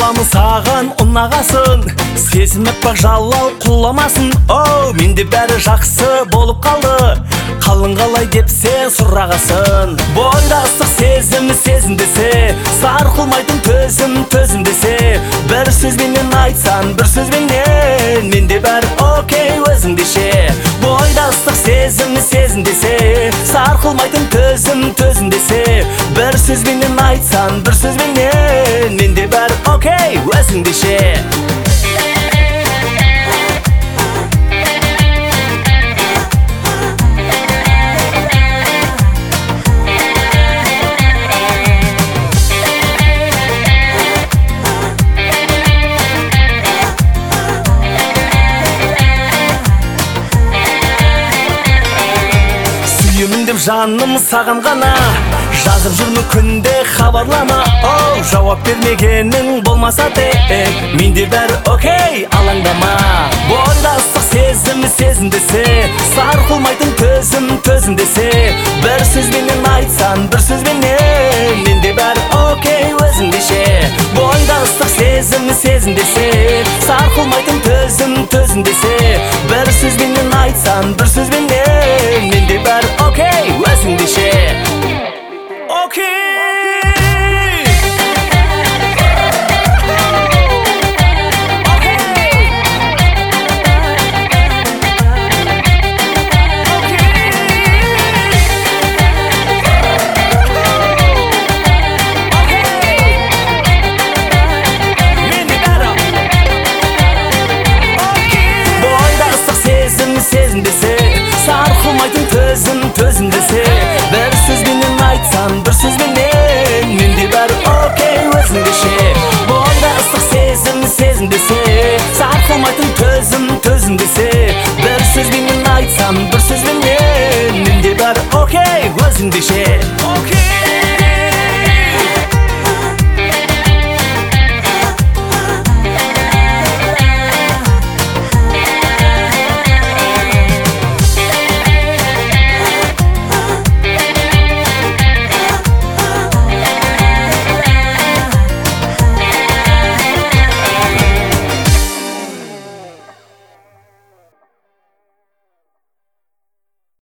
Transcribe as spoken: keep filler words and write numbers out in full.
боламын саған ұнағасын, сезіміп бақ жалау құламасын. Оу, менде бәрі жақсы болып қалды, қалың қалай деп сен сұрағасын. Бойда ыстық сезім сезім десе, сарқылмайтын төзім төзім десе, бір сөзбенен айтсан, бір сөзбенен менде бәрі окей өзіңдеше. Бойда ыстық сезім сезім десе, сарқылмайтын төзім төзім десе, бір сөзбенен айтсан, бір сөзбенен менде бәрі окей өзіңдеше. Сүйемін деп жаным саған ғана, жазып жүрмін күнде хабарлама. Оу, жауап бермегенің болмаса де, менде бәрі окей алаңдама. Бойда ыстық сезім сезім десе, сарқылмайтын төзім төзім десе, бір сөзбенен айтсан, бір сөзбенен менде бәрі окей өзіңдеше. Бойда ыстық сезім сезім десе, сарқылмайтын төзім төзім десе, бір сөзбенен айтсан, бір сөзбенен менде бәрі окей өзіңдеше. Окей. Сезім десе, сарқылмайтын төзім төзім десе, бір сөзбенен айтсан, бір сөзбенен менде бәрі окей өзіңдеше. Бойда ыстық сезім сезім десе, сарқылмайтын төзім төзім десе, бір сөзбенен айтсан, бір сөзбенен менде бәрі окей өзіңдеше.